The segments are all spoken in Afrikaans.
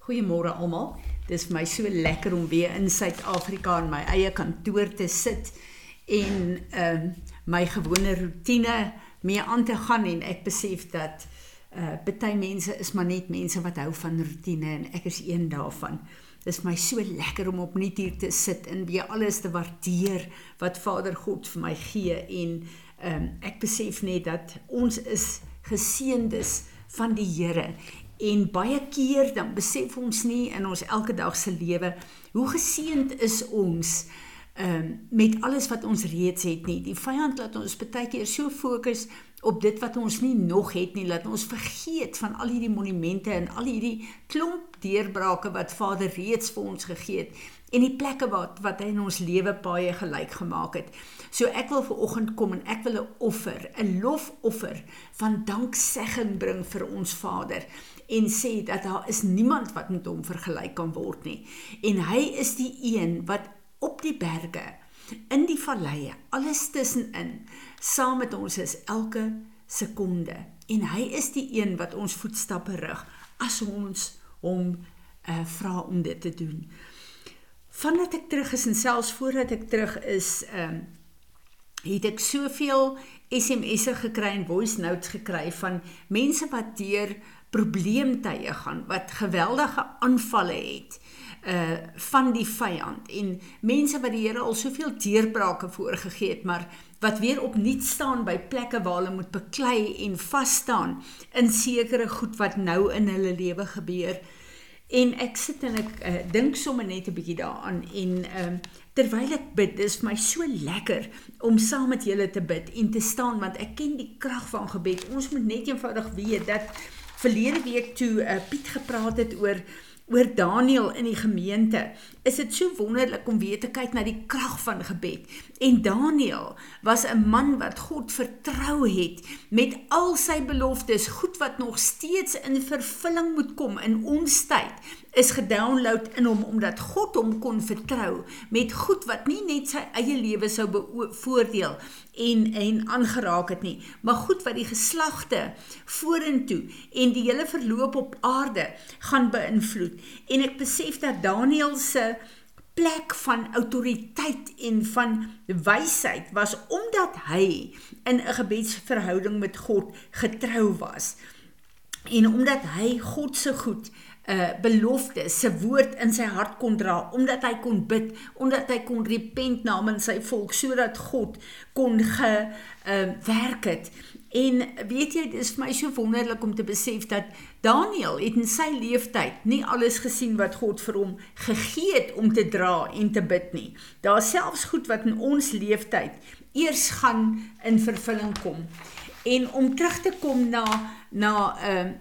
Goeiemôre almal. Dit is vir my so lekker om weer in Suid-Afrika in my eie kantoor te sit en my gewone routine mee aan te gaan en ek besef dat party mense is maar net mense wat hou van routine en ek is een daarvan. Dit is my so lekker om opnuut hier te sit en weer alles te waardeer wat Vader God vir my gee en ek besef net dat ons is geseëndes van die Here. En baie keer dan besef ons nie in ons elke dag se lewe hoe geseënd is ons met alles wat ons reeds het nie. Die vyand laat ons baie keer so fokus op dit wat ons nie nog het nie, laat ons vergeet van al hierdie monumente en al hierdie klomp deurbrake wat Vader reeds vir ons gegee het en die plekke wat hy in ons lewe baie gelyk gemaak het. So ek wil vanoggend kom en ek wil 'n lofoffer van danksegging bring vir ons Vader en sê dat daar is niemand wat met hom vergelyk kan word nie. En hy is die een wat op die berge, in die valleie, alles tussenin, saam met ons is elke sekonde. En hy is die een wat ons voetstappe rig, as ons hom vra om dit te doen. Vandat ek terug is en selfs voordat ek terug is, het ek soveel SMS'e gekry en voice notes gekry van mense wat deur probleemtye gaan, wat geweldige aanvalle het van die vyand en mense wat die Here al soveel deurbrake voorgegee het, maar wat weer opnuut staan by plekke waar hulle moet beklei en vasstaan in sekere goed wat nou in hulle lewe gebeur. En ek sit en ek dink sommer net 'n bietjie daaraan en terwyl ek bid, dis vir my so lekker om saam met julle te bid en te staan, want ek ken die krag van gebed. Ons moet net eenvoudig weet dat verlede week toe Piet gepraat het oor Daniel in die gemeente, is dit so wonderlik om weer te kyk na die krag van gebed. En Daniel was 'n man wat God vertrou het met al sy beloftes, goed wat nog steeds in vervulling moet kom in ons tyd, is gedownload in hom, omdat God hom kon vertrou met goed wat nie net sy eie lewe sou bevoordeel en aangeraak het nie, maar goed wat die geslagte vorentoe en die hele verloop op aarde gaan beïnvloed. En ek besef dat Daniel se plek van autoriteit en van wysheid was omdat hy in 'n gebedsverhouding met God getrou was. En omdat hy God se goed belofte, sy woord in sy hart kon dra, omdat hy kon bid, omdat hy kon repent namens sy volk, sodat God kon gewerk het. En weet jy, dit is vir my so wonderlik om te besef dat Daniel het in sy leeftyd nie alles gesien wat God vir hom gegee het om te dra en te bid nie. Daar is selfs goed wat in ons leeftyd eers gaan in vervulling kom. En om terug te kom na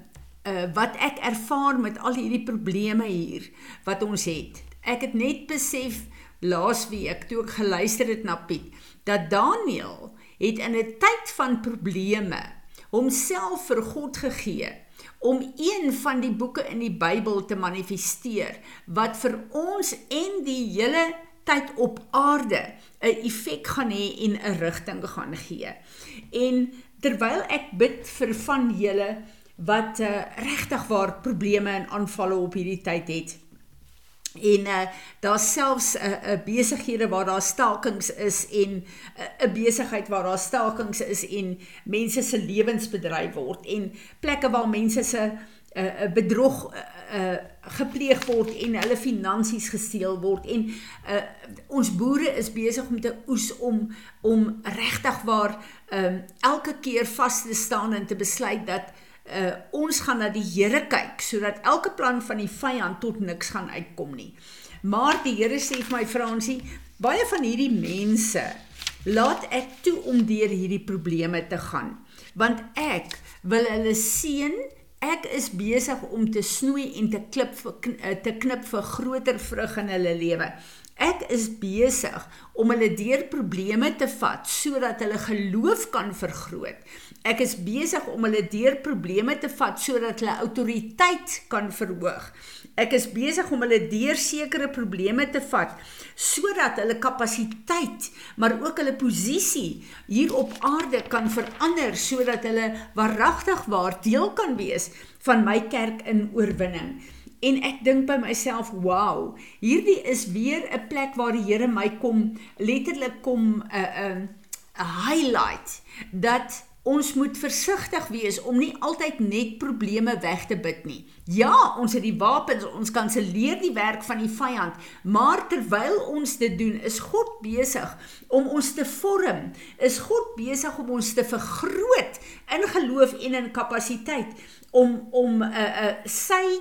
wat ek ervaar met al hierdie probleme hier wat ons het. Ek het net besef laasweek toe ek geluister het na Piet, dat Daniel het in 'n tyd van probleme homself vir God gegee om een van die boeke in die Bybel te manifesteer wat vir ons en die hele tyd op aarde 'n effek gaan hê en 'n rigting gaan gee. En terwyl ek bid vir van julle wat regtig waar probleme en aanvalle op hierdie tyd het. En daar selfs besighede waar daar stakings is en 'n besigheid waar daar stakings is en mense se lewens bedryf word en plekke waar mense se bedrog gepleeg word en hulle finansies gesteel word en ons boere is besig om te oes om regtig waar elke keer vas te staan en te besluit dat ons gaan na die Here kyk, sodat elke plan van die vyand tot niks gaan uitkom nie. Maar die Here sê vir my, Fransie, baie van hierdie mense laat ek toe om deur hierdie probleme te gaan, want ek wil hulle seën. Ek is besig om te snoei en te knip vir groter vrug in hulle lewe. Ek is besig om hulle deur probleme te vat, sodat hulle geloof kan vergroot. Ek is besig om hulle deur probleme te vat, sodat hulle autoriteit kan verhoog. Ek is besig om hulle deur sekere probleme te vat, sodat hulle kapasiteit, maar ook hulle posisie hier op aarde kan verander, sodat hulle waaragtig waar deel kan wees van my kerk in oorwinning. en ek dink by myself, wow, hierdie is weer 'n plek waar die Here my letterlik kom highlight, dat ons moet versigtig wees om nie altyd net probleme weg te bid nie. Ja, ons het die wapens, ons kanselleer die werk van die vyand, maar terwyl ons dit doen, is God besig om ons te vorm, is God besig om ons te vergroot in geloof en in kapasiteit, om sy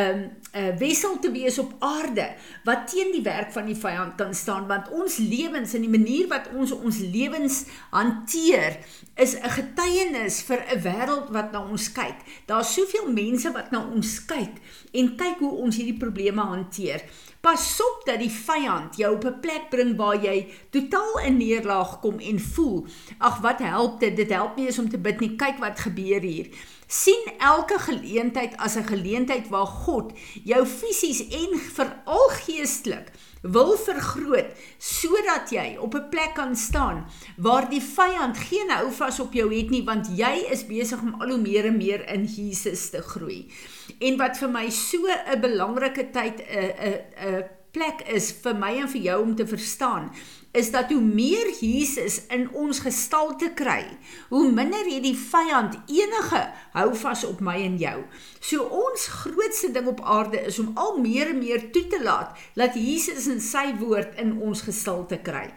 wessel te wees op aarde, wat teen die werk van die vyand kan staan, want ons lewens, en die manier wat ons lewens hanteer, is 'n getuienis vir 'n wêreld wat na ons kyk. Daar is soveel mense wat na ons kyk, en kyk hoe ons hierdie probleme hanteer. Pas op dat die vyand jou op 'n plek bring waar jy totaal in neerlaag kom en voel, ag wat help dit help nie eens om te bid nie, kyk wat gebeur hier. Sien elke geleentheid as 'n geleentheid waar God jou fisies en veral geestelik wil vergroot, sodat jy op 'n plek kan staan, waar die vyand geen houvas op jou het nie, want jy is besig om al hoe meer en meer in Jesus te groei. En wat vir my so 'n belangrike tyd, 'n plek is vir my en vir jou om te verstaan, is dat hoe meer Jesus in ons gestalte kry, hoe minder het die vyand enige houvas op my en jou. So ons grootste ding op aarde is om al meer en meer toe te laat, dat Jesus in sy woord in ons gestalte kry.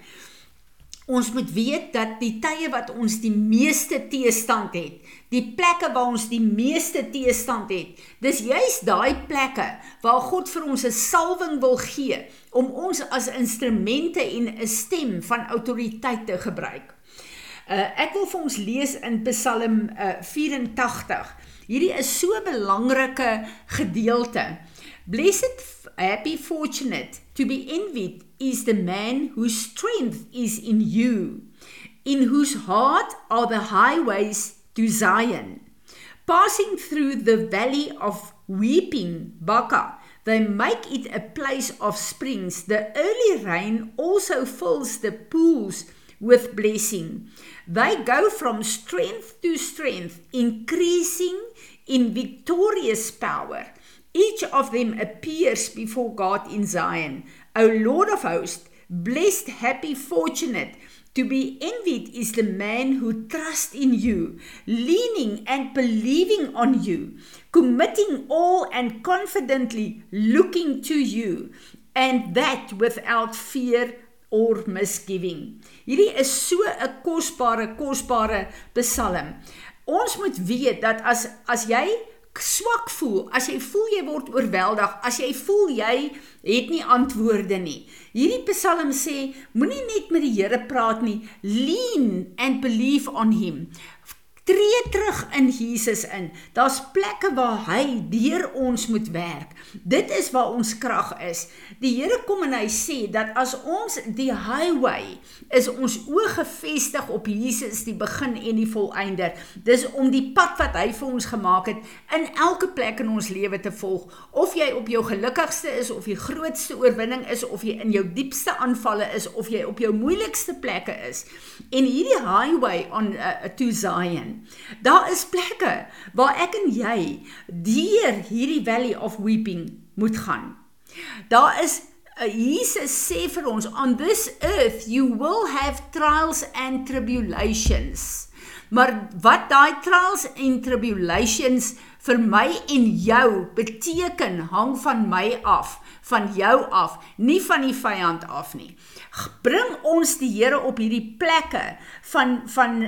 Ons moet weet dat die tye wat ons die meeste teestand het, die plekke waar ons die meeste teestand het, dis juist daai plekke waar God vir ons 'n salwing wil gee, om ons as instrumente en 'n stem van autoriteit te gebruik. Ek wil vir ons lees in Psalm 84. Hierdie is so 'n belangrike gedeelte. Blessed, happy, fortunate, to be envied is the man whose strength is in you, in whose heart are the highways to Zion. Passing through the valley of weeping, Baca, they make it a place of springs. The early rain also fills the pools with blessing. They go from strength to strength, increasing in victorious power. Each of them appears before God in Zion. O Lord of hosts, blessed, happy, fortunate, to be envied is the man who trusts in you, leaning and believing on you, committing all and confidently looking to you, and that without fear or misgiving. Hierdie is so 'n kosbare psalm. Ons moet weet dat as jy swak voel, as jy voel jy word oorweldig, as jy voel jy het nie antwoorde nie. Hierdie Psalm sê, moenie net met die Here praat nie, lean and believe on him. Tree terug in Jesus in. Daar's plekke waar hy deur ons moet werk. Dit is waar ons krag is. Die Here kom en hy sê dat as ons die highway is ons oë gefestig op Jesus, die begin en die volëinder. Dis om die pad wat hy vir ons gemaak het in elke plek in ons lewe te volg. Of jy op jou gelukkigste is, of jy grootste oorwinning is, of jy in jou diepste aanvalle is, of jy op jou moeilikste plekke is. En hierdie highway on to Zion, daar is plekke waar ek en jy deur hierdie valley of weeping moet gaan. Daar is, Jesus sê vir ons, on this earth you will have trials and tribulations. Maar wat daai trials en tribulations vir my en jou beteken, hang van my af, van jou af, nie van die vyand af nie. Bring ons die Here op hierdie plekke van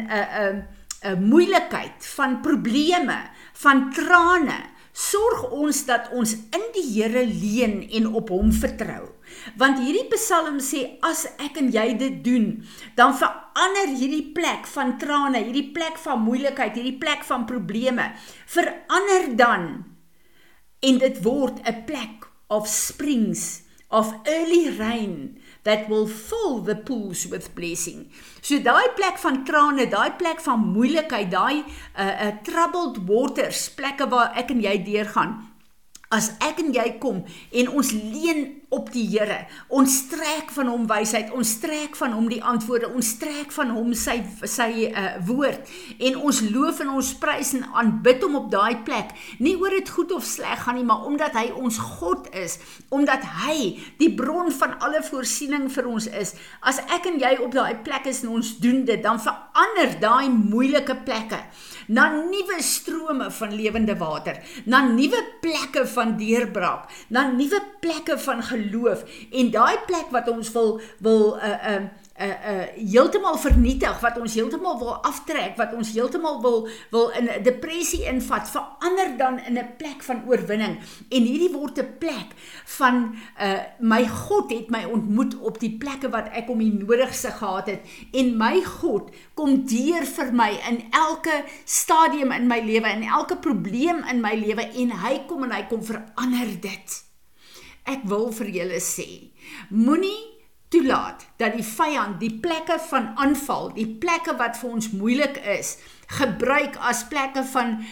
moeilikheid, van probleme, van trane. Sorg ons dat ons in die Here leun en op hom vertrou. Want hierdie Psalm sê, as ek en jy dit doen, dan verander hierdie plek van trane, hierdie plek van moeilikheid, hierdie plek van probleme, verander dan, en dit word 'n plek of springs, of early rain, that will fill the pools with blessing. So daai plek van trane, daai plek van moeilikheid, daai troubled waters, plekke waar ek en jy deurgaan, as ek en jy kom en ons leun op die Here. Ons trek van hom wysheid, ons trek van hom die antwoorde, ons trek van hom sy woord, en ons loof en ons prys en aanbid hom op daai plek, nie oor dit goed of sleg gaan nie, maar omdat hy ons God is, omdat hy die bron van alle voorsiening vir ons is. As ek en jy op daai plek is en ons doen dit, dan verander daai moeilike plekke na nuwe strome van lewende water, na nuwe plekke van deurbraak, na nuwe plekke van geloof, en daai plek wat ons wil heeltemal vernietig, wat ons heeltemal wil aftrek, wat ons heeltemal wil in 'n depressie invat, verander dan in 'n plek van oorwinning, en hierdie word 'n plek van my God het my ontmoet op die plekke wat ek om die nodigste gehad het, en my God kom deur vir my in elke stadium in my lewe, in elke probleem in my lewe, en hy kom verander dit. Ek wil vir julle sê, moenie toelaat dat die vyand die plekke van aanval, die plekke wat vir ons moeilik is, gebruik as plekke van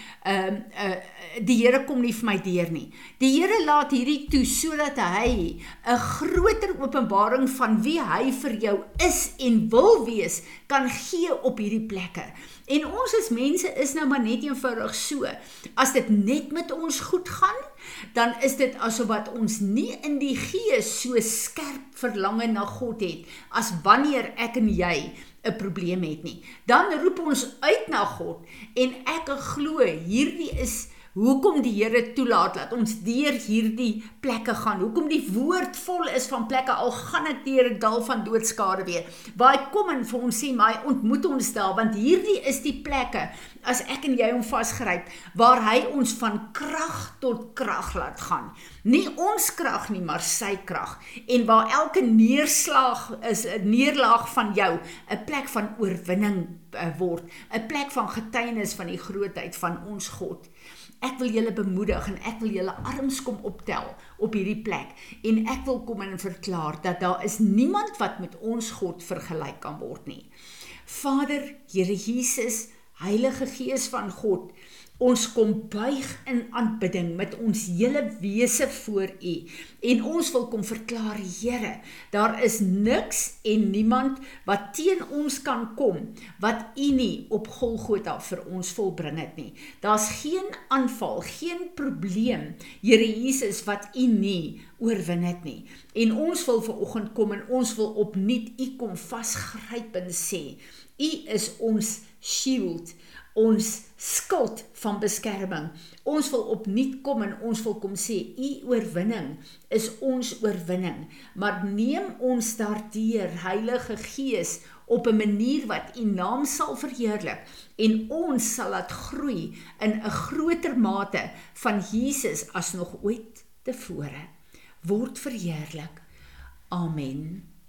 die Here kom nie vir my deur nie. Die Here laat hierdie toe sodat hy 'n groter openbaring van wie hy vir jou is en wil wees kan gee op hierdie plekke. En ons as mense is nou maar net eenvoudig so. As dit net met ons goed gaan, dan is dit asof wat ons nie in die gees so skerp verlange na God het, as wanneer ek en jy 'n probleem het nie. Dan roep ons uit na God, en ek glo hierdie is hoekom die Here toelaat dat ons deur hierdie plekke gaan, hoekom die woord vol is van plekke, al gaan ek deur 'n dal van doodskade weer, waar hy kom en vir ons sê, maar hy ontmoet ons daar, want hierdie is die plekke, as ek en jy hom vasgryp, waar hy ons van krag tot krag laat gaan, nie ons krag nie, maar sy krag, en waar elke neerslag is, 'n neerlaag van jou, 'n plek van oorwinning word, 'n plek van getuienis van die grootheid van ons God. Ek wil julle bemoedig en ek wil julle arms kom optel op hierdie plek, en ek wil kom en verklaar dat daar is niemand wat met ons God vergelyk kan word nie. Vader, Here Jesus, Heilige Gees van God, ons kom buig in aanbidding met ons hele wese voor U, en ons wil kom verklaar, Here, daar is niks en niemand wat teen ons kan kom, wat U nie op Golgotha vir ons volbring het nie. Daar's geen aanval, geen probleem, Here Jesus, wat U nie oorwin het nie. En ons wil vanoggend kom en ons wil opnuut U kom vasgryp en sê, U is ons shield, ons skild van beskerming. Ons wil opnuut kom en ons wil kom sê, U oorwinning is ons oorwinning, maar neem ons daardeur, Heilige Gees, op 'n manier wat U naam sal verheerlik, en ons sal laat groei in 'n groter mate van Jesus as nog ooit tevore. Word verheerlik. Amen.